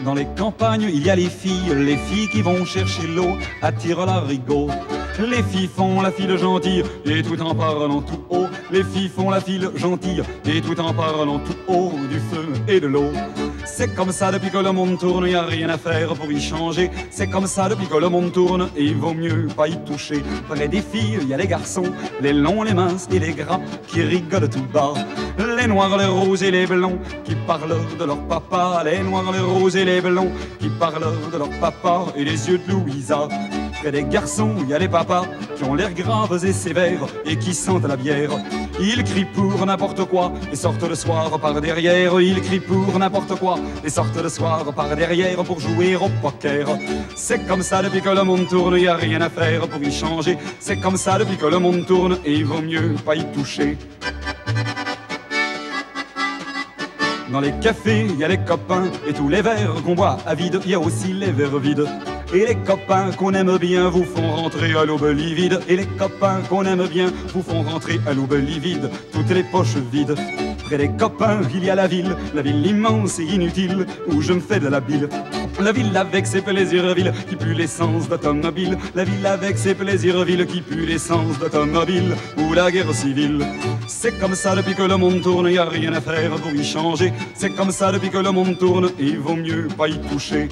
Dans les campagnes, il y a les filles qui vont chercher l'eau, attirent l'haricot. Les filles font la file gentille, et tout en parlant tout haut. Les filles font la file gentille, et tout en parlant tout haut, du feu et de l'eau. C'est comme ça depuis que le monde tourne, y a rien à faire pour y changer. C'est comme ça depuis que le monde tourne, et il vaut mieux pas y toucher. Près des filles, y a les garçons, les longs, les minces et les gras, qui rigolent tout bas. Les noirs, les roses et les blonds, qui parlent de leur papa. Les noirs, les roses et les blonds, qui parlent de leur papa, et les yeux de Louisa. Près des garçons, il y a les papas qui ont l'air graves et sévères et qui sentent la bière. Ils crient pour n'importe quoi et sortent le soir par derrière. Ils crient pour n'importe quoi et sortent le soir par derrière pour jouer au poker. C'est comme ça depuis que le monde tourne, y a rien à faire pour y changer. C'est comme ça depuis que le monde tourne et il vaut mieux pas y toucher. Dans les cafés, il y a les copains et tous les verres qu'on boit à vide, il y a aussi les verres vides. Et les copains qu'on aime bien vous font rentrer à l'aube livide. Et les copains qu'on aime bien vous font rentrer à l'aube livide, toutes les poches vides. Près des copains, il y a la ville immense et inutile, où je me fais de la bile. La ville avec ses plaisirs villes qui puent l'essence d'automobile. La ville avec ses plaisirs villes qui puent l'essence d'automobile, ou la guerre civile. C'est comme ça depuis que le monde tourne, y a rien à faire pour y changer. C'est comme ça depuis que le monde tourne, et il vaut mieux pas y toucher.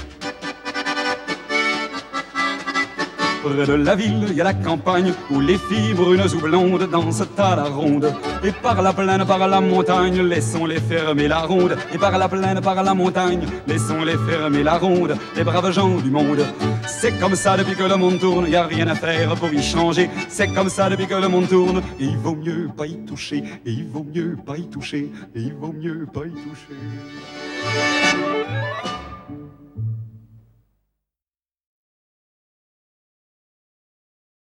Près de la ville, il y a la campagne, où les filles brunes ou blondes dansent à la ronde. Et par la plaine, par la montagne, laissons-les fermer la ronde. Et par la plaine, par la montagne, laissons-les fermer la ronde, les braves gens du monde. C'est comme ça depuis que le monde tourne, y a rien à faire pour y changer. C'est comme ça depuis que le monde tourne, et il vaut mieux pas y toucher. Et il vaut mieux pas y toucher. Et il vaut mieux pas y toucher.